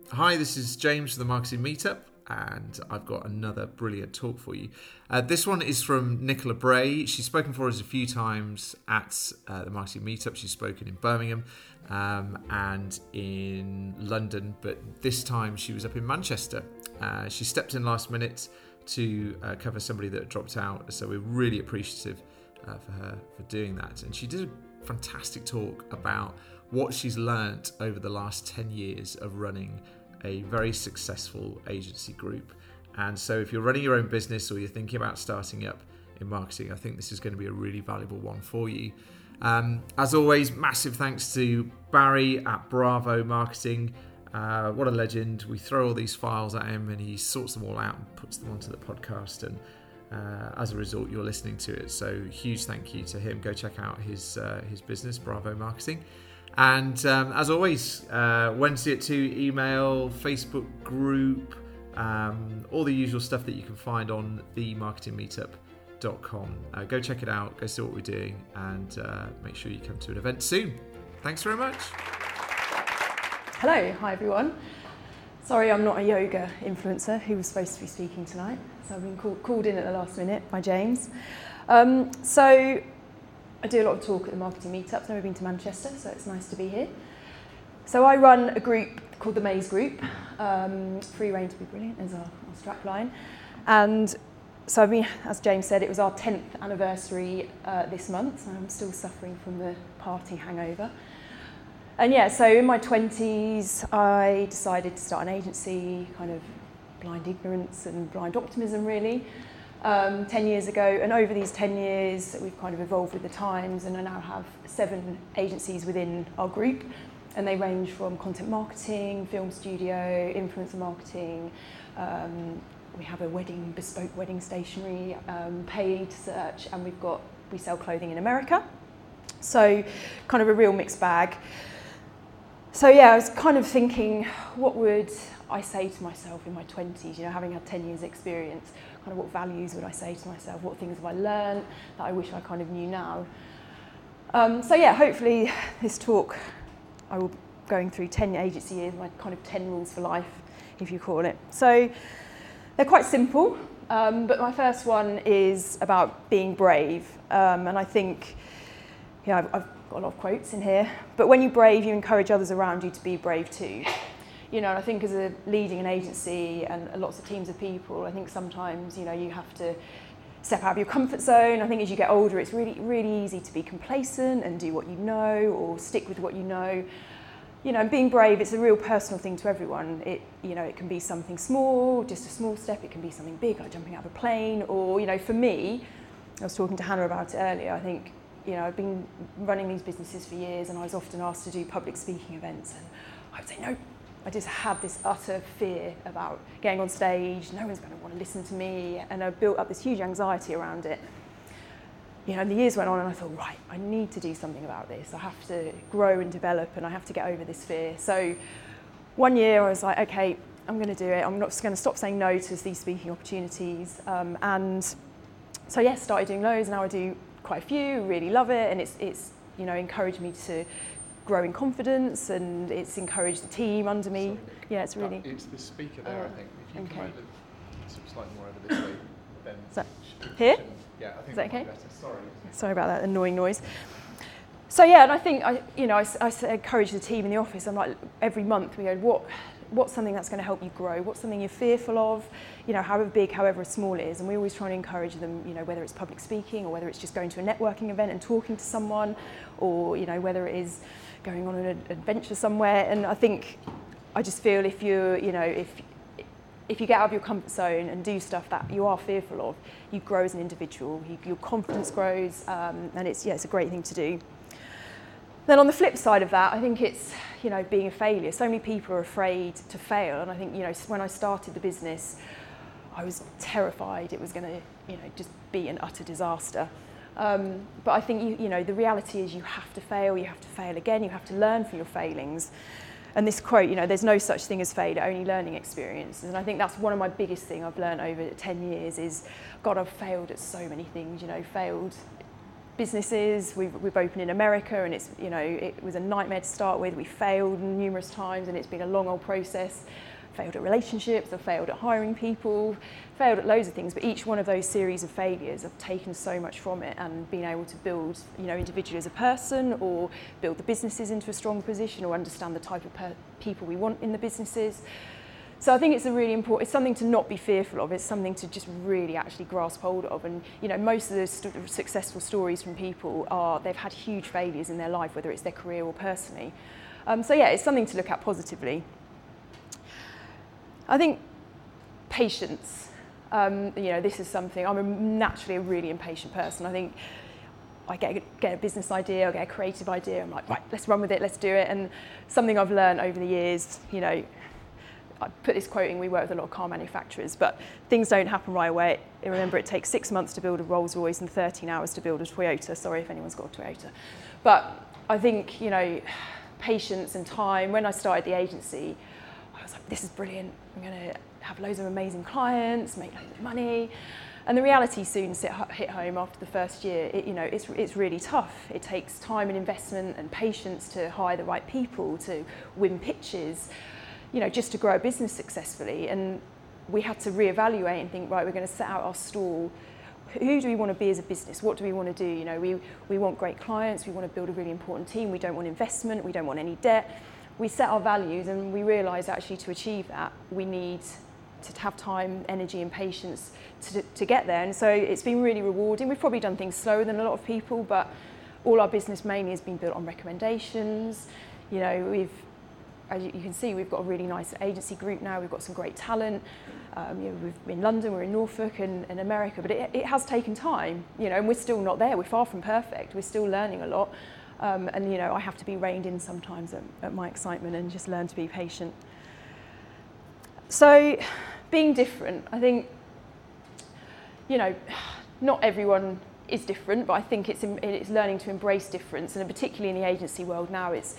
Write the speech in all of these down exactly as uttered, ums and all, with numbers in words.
Hi, this is James from the Marketing Meetup, and I've got another brilliant talk for you. Uh, this one is from Nicola Bray. She's spoken for us a few times at uh, the Marketing Meetup. She's spoken in Birmingham um, and in London, but this time she was up in Manchester. Uh, she stepped in last minute to uh, cover somebody that had dropped out, so we're really appreciative uh, for her for doing that. And she did a fantastic talk about what she's learnt over the last ten years of running a very successful agency group. And so if you're running your own business or you're thinking about starting up in marketing, I think this is going to be a really valuable one for you. Um, as always, massive thanks to Barry at Bravo Marketing. Uh, what a legend. We throw all these files at him and he sorts them all out and puts them onto the podcast, and uh, as a result you're listening to it. So huge thank you to him. Go check out his uh, his business, Bravo Marketing. And um, as always, uh, Wednesday at two, email, Facebook group, um, all the usual stuff that you can find on the marketing meetup dot com. Uh, go check it out, go see what we're doing, and uh, make sure you come to an event soon. Thanks very much. Hello, hi everyone. Sorry I'm not a yoga influencer who was supposed to be speaking tonight, so I've been call- called in at the last minute by James. Um, so. I do a lot of talk at the Marketing Meetup. I've never been to Manchester, so it's nice to be here. So I run a group called the Maze Group. Um, free reign to be brilliant is our, our strap line. And so I mean, as James said, it was our tenth anniversary uh, this month, and I'm still suffering from the party hangover. And yeah, so in my twenties, I decided to start an agency, kind of blind ignorance and blind optimism, really. Um, ten years ago, and over these ten years we've kind of evolved with the times, and I now have seven agencies within our group, and they range from content marketing, film studio, influencer marketing, um, we have a wedding, bespoke wedding stationery, um, paid search, and we've got, we sell clothing in America. So kind of a real mixed bag. So yeah, I was kind of thinking, what would I say to myself in my twenties, you know, having had ten years experience, kind of what values would I say to myself, what things have I learned that I wish I kind of knew now. Um, so yeah, hopefully this talk, I will be going through ten agency years, my kind of ten rules for life, if you call it. So they're quite simple, um, but my first one is about being brave. Um, and I think, yeah, I've, I've got a lot of quotes in here, but when you're brave, you encourage others around you to be brave too. You know, and I think as a leading an agency and lots of teams of people, I think sometimes, you know, you have to step out of your comfort zone. I think as you get older, it's really, really easy to be complacent and do what you know or stick with what you know. You know, and being brave, it's a real personal thing to everyone. It, you know, it can be something small, just a small step. It can be something big, like jumping out of a plane. Or, you know, for me, I was talking to Hannah about it earlier. I think, you know, I've been running these businesses for years, and I was often asked to do public speaking events, and I would say no. I just had this utter fear about getting on stage, no one's going to want to listen to me, and I built up this huge anxiety around it. You know, and the years went on and I thought, right, I need to do something about this. I have to grow and develop, and I have to get over this fear. So one year I was like, okay, I'm going to do it. I'm not just going to stop saying no to these speaking opportunities. Um, and so yes, started doing loads. Now I do quite a few, really love it, and it's, it's you know, encouraged me to grow in confidence, and it's encouraged the team under me. Sorry, yeah, it's really... Uh, it's the speaker there, uh, I think. If you okay. come over, slightly more over this way, then... Is that here? Yeah, I think Is that okay? better. Sorry. Sorry about that annoying noise. So yeah, and I think, I, you know, I, I encourage the team in the office. I'm like, every month we go, what, what's something that's going to help you grow? What's something you're fearful of? You know, however big, however small it is. And we always try to encourage them, you know, whether it's public speaking or whether it's just going to a networking event and talking to someone, or, you know, whether it is going on an adventure somewhere. And I think, I just feel if you're, you know, if if you get out of your comfort zone and do stuff that you are fearful of, you grow as an individual, you, your confidence grows, um, and it's, yeah, it's a great thing to do. Then on the flip side of that, I think it's, you know, being a failure. So many people are afraid to fail, and I think, you know, when I started the business, I was terrified it was going to, you know, just be an utter disaster. Um, but I think, you, you know, the reality is you have to fail, you have to fail again, you have to learn from your failings. And this quote, you know, there's no such thing as failure, only learning experiences. And I think that's one of my biggest things I've learned over ten years is, God, I've failed at so many things, you know, failed businesses. We've, we've opened in America, and it's, you know, it was a nightmare to start with. We failed numerous times, and it's been a long old process. Failed at relationships, I've failed at hiring people, failed at loads of things, but each one of those series of failures, I've taken so much from it and been able to build, you know, individually as a person, or build the businesses into a strong position, or understand the type of per- people we want in the businesses. So I think it's a really important, it's something to not be fearful of, it's something to just really actually grasp hold of. And, you know, most of the st- successful stories from people are, they've had huge failures in their life, whether it's their career or personally. Um, so yeah, it's something to look at positively. I think patience, um, you know, this is something, I'm a, naturally a really impatient person. I think I get a, get a business idea, I get a creative idea, I'm like, right, let's run with it, let's do it. And something I've learned over the years, you know, I put this quoting, we work with a lot of car manufacturers, but things don't happen right away. I remember it takes six months to build a Rolls Royce and thirteen hours to build a Toyota. Sorry if anyone's got a Toyota. But I think, you know, patience and time. When I started the agency, I was like, this is brilliant. I'm going to have loads of amazing clients, make loads of money. And the reality soon hit home after the first year. It, you know, it's, it's really tough. It takes time and investment and patience to hire the right people, to win pitches, you know, just to grow a business successfully. And we had to reevaluate and think, right, we're going to set out our stall. Who do we want to be as a business? What do we want to do? You know, we, we want great clients. We want to build a really important team. We don't want investment. We don't want any debt. We set our values, and we realised actually to achieve that, we need to have time, energy and patience to, to get there. And so it's been really rewarding. We've probably done things slower than a lot of people, but all our business mainly has been built on recommendations. You know, we've, as you can see, we've got a really nice agency group now. We've got some great talent. Um, you know, we've in London, we're in Norfolk and, and America, but it, it has taken time, you know, and we're still not there. We're far from perfect. We're still learning a lot. Um, and, you know, I have to be reined in sometimes at, at my excitement and just learn to be patient. So, being different, I think, you know, not everyone is different, but I think it's, it's learning to embrace difference, and particularly in the agency world now, it's,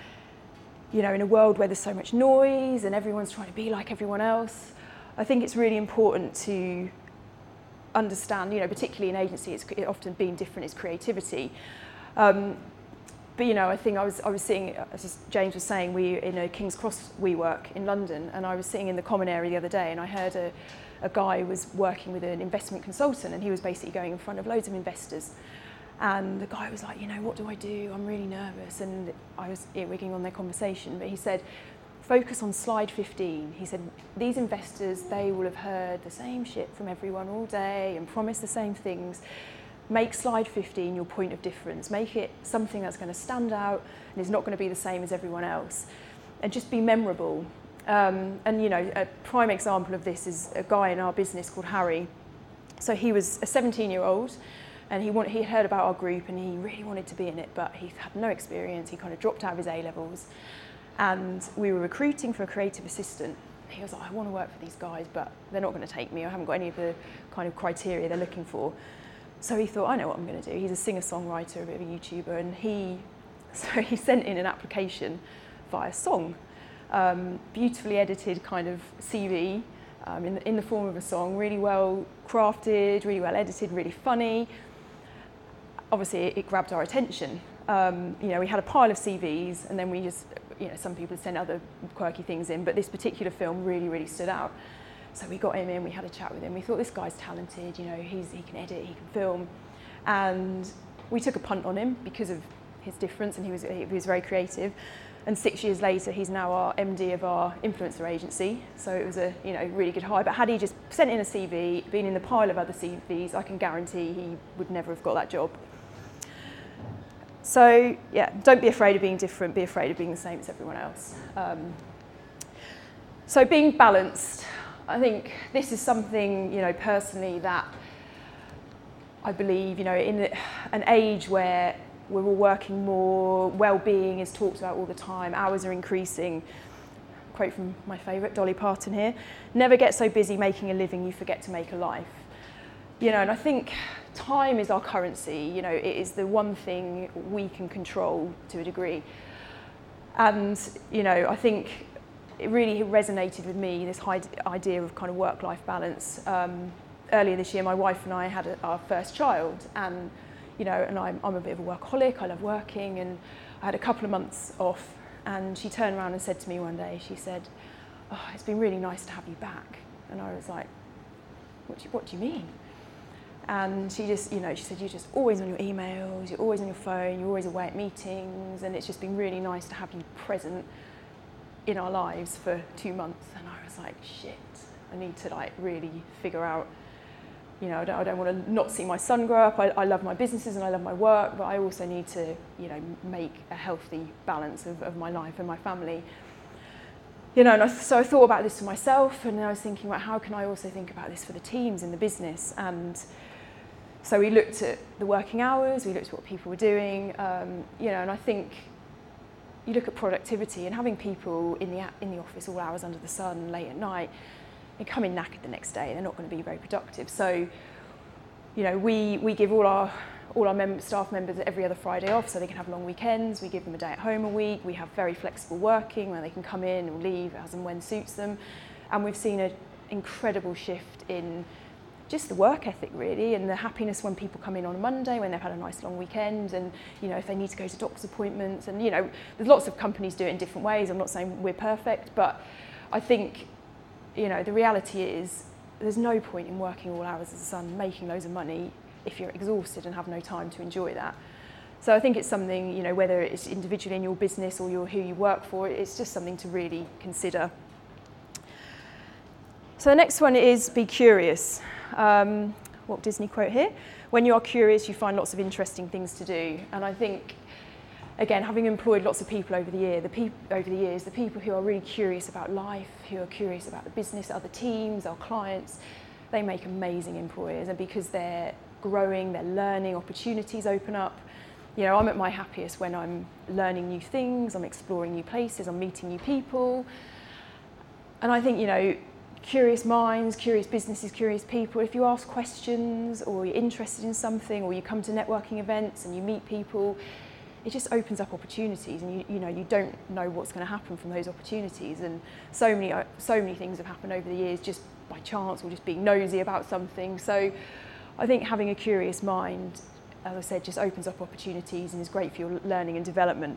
you know, in a world where there's so much noise and everyone's trying to be like everyone else, I think it's really important to understand, you know, particularly in agency, it's often being different is creativity. Um, But, you know, I think I was I was sitting, as James was saying, we in a King's Cross WeWork in London, and I was sitting in the common area the other day, and I heard a, a guy who was working with an investment consultant, and he was basically going in front of loads of investors. And the guy was like, you know, what do I do? I'm really nervous. And I was earwigging on their conversation, but he said, focus on slide fifteen. He said, these investors, they will have heard the same shit from everyone all day and promised the same things. Make slide fifteen your point of difference. Make it something that's going to stand out and is not going to be the same as everyone else. And just be memorable. Um, and, you know, a prime example of this is a guy in our business called Harry. So he was a seventeen-year-old, and he, want, he had heard about our group, and he really wanted to be in it, but he had no experience. He kind of dropped out of his A-levels. And we were recruiting for a creative assistant. He was like, I want to work for these guys, but they're not going to take me. I haven't got any of the kind of criteria they're looking for. So he thought, I know what I'm going to do. He's a singer-songwriter, a bit of a YouTuber, and he, so he sent in an application via song, um, beautifully edited kind of C V um, in, the, in the form of a song, really well crafted, really well edited, really funny. Obviously, it, it grabbed our attention. Um, you know, we had a pile of C Vs, and then we just, you know, some people sent other quirky things in, but this particular film really, really stood out. So we got him in, we had a chat with him. We thought, this guy's talented, you know, he's, he can edit, he can film. And we took a punt on him because of his difference, and he was, he was very creative. And six years later, he's now our M D of our influencer agency. So it was a, you know, really good hire. But had he just sent in a C V, been in the pile of other C Vs, I can guarantee he would never have got that job. So yeah, don't be afraid of being different, be afraid of being the same as everyone else. Um, so being balanced. I think this is something, you know, personally that I believe, you know, in an age where we're all working more, well-being is talked about all the time, hours are increasing. Quote from my favourite, Dolly Parton here, never get so busy making a living you forget to make a life. You know, and I think time is our currency, you know, it is the one thing we can control to a degree. And, you know, I think it really resonated with me, this idea of kind of work-life balance. Um, earlier this year, my wife and I had a, our first child, and you know, and I'm, I'm a bit of a workaholic, I love working, and I had a couple of months off, and she turned around and said to me one day, she said, oh, it's been really nice to have you back. And I was like, what do you, what do you mean? And she just, you know, she said, you're just always on your emails, you're always on your phone, you're always away at meetings, and it's just been really nice to have you present in our lives for two months. And I was like, shit, I need to like really figure out, you know, I don't, I don't want to not see my son grow up. I, I love my businesses and I love my work, but I also need to, you know, make a healthy balance of, of my life and my family. You know, and I, so I thought about this for myself, and I was thinking, well, how can I also think about this for the teams in the business? And so we looked at the working hours, we looked at what people were doing, um, you know, and I think you look at productivity and having people in the in the office all hours under the sun, late at night, they come in knackered the next day, they're not going to be very productive. So, you know, we, we give all our all our mem- staff members every other Friday off so they can have long weekends. We give them a day at home a week. We have very flexible working where they can come in or leave as and when suits them. And we've seen an incredible shift in just the work ethic really, and the happiness when people come in on a Monday when they've had a nice long weekend, and you know, if they need to go to doctor's appointments, and you know, there's lots of companies do it in different ways. I'm not saying we're perfect, but I think, you know, the reality is there's no point in working all hours of the sun, making loads of money if you're exhausted and have no time to enjoy that. So I think it's something, you know, whether it's individually in your business or you're who you work for, it's just something to really consider. So the next one is be curious. Um, Walt Disney quote here, when you are curious, you find lots of interesting things to do. And I think, again, having employed lots of people over the year, the peop- over the years, the people who are really curious about life, who are curious about the business, other teams, our clients, they make amazing employers. And because they're growing, they're learning, opportunities open up. You know, I'm at my happiest when I'm learning new things, I'm exploring new places, I'm meeting new people. And I think, you know, curious minds, curious businesses, curious people, if you ask questions or you're interested in something or you come to networking events and you meet people, it just opens up opportunities, and you, you know, you don't know what's going to happen from those opportunities. And so many, so many things have happened over the years just by chance or just being nosy about something. So I think having a curious mind, as I said, just opens up opportunities and is great for your learning and development.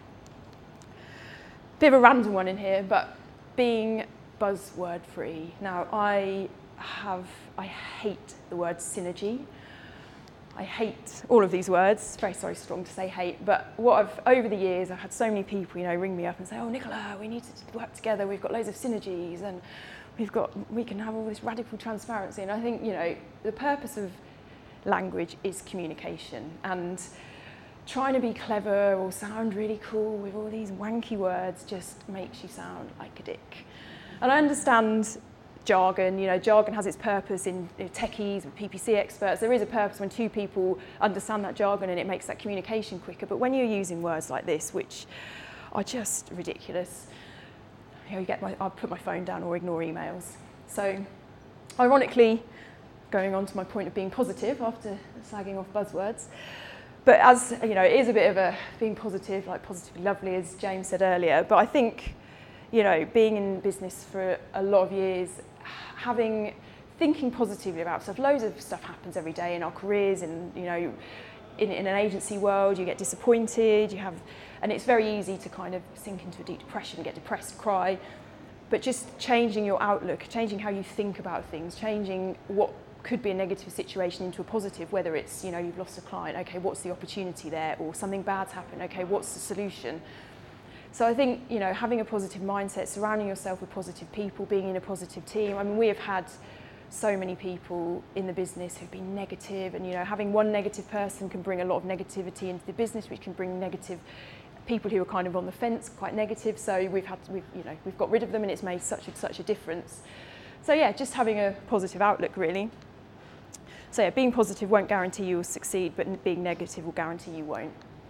Bit of a random one in here, but being buzzword free. Now, I have, I hate the word synergy. I hate all of these words. It's very, sorry, strong to say hate, but what I've, over the years, I've had so many people, you know, ring me up and say, oh, Nicola, we need to work together. We've got loads of synergies and we've got, we can have all this radical transparency. And I think, you know, the purpose of language is communication, and trying to be clever or sound really cool with all these wanky words just makes you sound like a dick. And I understand jargon, you know, jargon has its purpose in you know, techies, with P P C experts. There is a purpose when two people understand that jargon and it makes that communication quicker. But when you're using words like this, which are just ridiculous, you know, you get my, I'll put my phone down or ignore emails. So, ironically, going on to my point of being positive after slagging off buzzwords, but as, you know, it is a bit of a being positive, like positively lovely, as James said earlier, but I think, you know, being in business for a lot of years, having, thinking positively about stuff, loads of stuff happens every day in our careers, and, you know, in, in an agency world, you get disappointed, you have, and it's very easy to kind of sink into a deep depression, get depressed, cry, but just changing your outlook, changing how you think about things, changing what could be a negative situation into a positive, whether it's, you know, you've lost a client, okay, what's the opportunity there, or something bad's happened, okay, what's the solution? So I think, you know, having a positive mindset, surrounding yourself with positive people, being in a positive team. I mean, we have had so many people in the business who've been negative, and, you know, having one negative person can bring a lot of negativity into the business, which can bring negative people who are kind of on the fence, quite negative. So we've had, we've, you know, we've got rid of them, and it's made such a, such a difference. So yeah, just having a positive outlook, really. So yeah, being positive won't guarantee you will succeed, but being negative will guarantee you won't.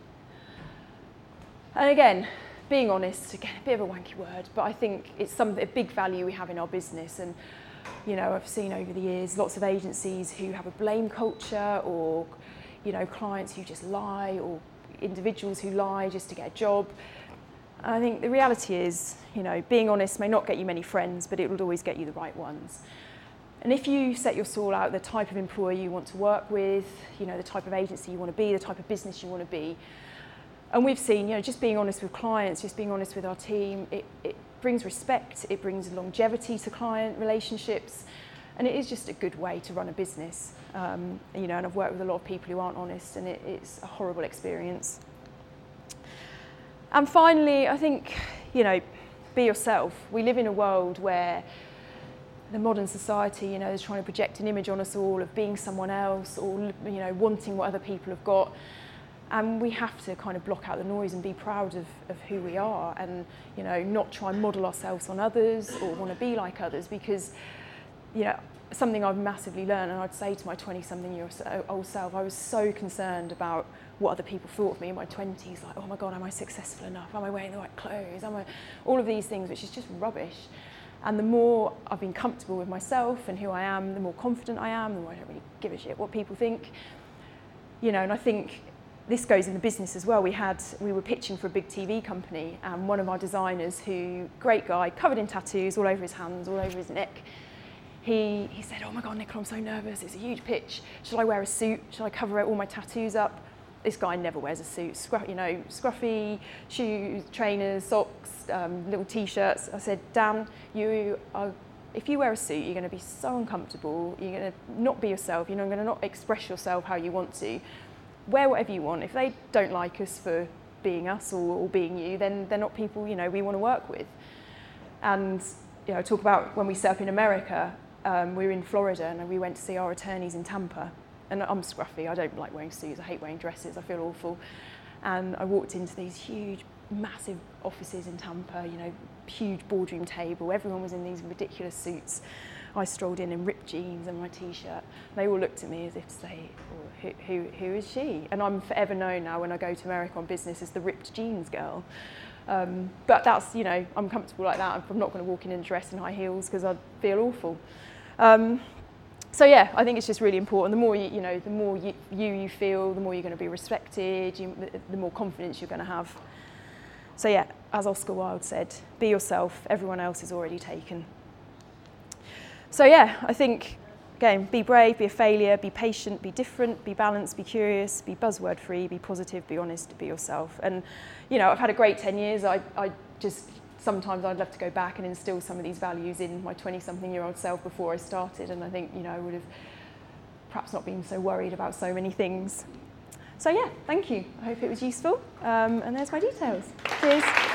And again, being honest, again, a bit of a wanky word, but I think it's some, a big value we have in our business. And, you know, I've seen over the years lots of agencies who have a blame culture, or, you know, clients who just lie, or individuals who lie just to get a job. And I think the reality is, you know, being honest may not get you many friends, but it will always get you the right ones. And if you set your stall out the type of employer you want to work with, you know, the type of agency you want to be, the type of business you want to be, and we've seen, you know, just being honest with clients, just being honest with our team, it, it brings respect, it brings longevity to client relationships, and it is just a good way to run a business. Um, you know, and I've worked with a lot of people who aren't honest, and it, it's a horrible experience. And finally, I think, you know, be yourself. We live in a world where the modern society, you know, is trying to project an image on us all of being someone else, or, you know, wanting what other people have got. And we have to kind of block out the noise and be proud of, of who we are, and, you know, not try and model ourselves on others or want to be like others, because, you know, something I've massively learned, and I'd say to my twenty-something-year-old self, I was so concerned about what other people thought of me in my twenties, like, oh my God, am I successful enough? Am I wearing the right clothes? Am I, all of these things, which is just rubbish. And the more I've been comfortable with myself and who I am, the more confident I am, the more I don't really give a shit what people think. You know, and I think this goes in the business as well. We had, we were pitching for a big T V company, and one of our designers, who, great guy, covered in tattoos all over his hands, all over his neck, he, he said, oh my God, Nicola, I'm so nervous, it's a huge pitch. Should I wear a suit? Should I cover all my tattoos up? This guy never wears a suit. Scruff, you know, scruffy shoes, trainers, socks, um, little t-shirts. I said, Dan, you are, if you wear a suit, you're going to be so uncomfortable. You're going to not be yourself. You're going to not express yourself how you want to. Wear whatever you want. If they don't like us for being us or, or being you, then they're not people, you know, we want to work with. And, you know, talk about when we set up in America. Um, we were in Florida, and we went to see our attorneys in Tampa. And I'm scruffy, I don't like wearing suits, I hate wearing dresses, I feel awful. And I walked into these huge, massive offices in Tampa, you know, huge boardroom table, everyone was in these ridiculous suits. I strolled in in ripped jeans and my t-shirt. They all looked at me as if to say, oh, who, who, who is she? And I'm forever known now when I go to America on business as the ripped jeans girl. Um, but that's, you know, I'm comfortable like that. I'm not going to walk in in a dress and high heels because I'd feel awful. Um, So yeah, I think it's just really important. The more you, you know, the more you, you you feel, the more you're going to be respected. You, the more confidence you're going to have. So yeah, as Oscar Wilde said, be yourself. Everyone else is already taken. So yeah, I think again, be brave, be a failure, be patient, be different, be balanced, be curious, be buzzword free, be positive, be honest, be yourself. And you know, I've had a great ten years. I I just. Sometimes I'd love to go back and instill some of these values in my twenty-something-year-old self before I started, and I think, you know, I would have perhaps not been so worried about so many things. So yeah, thank you. I hope it was useful, um, and there's my details. Cheers.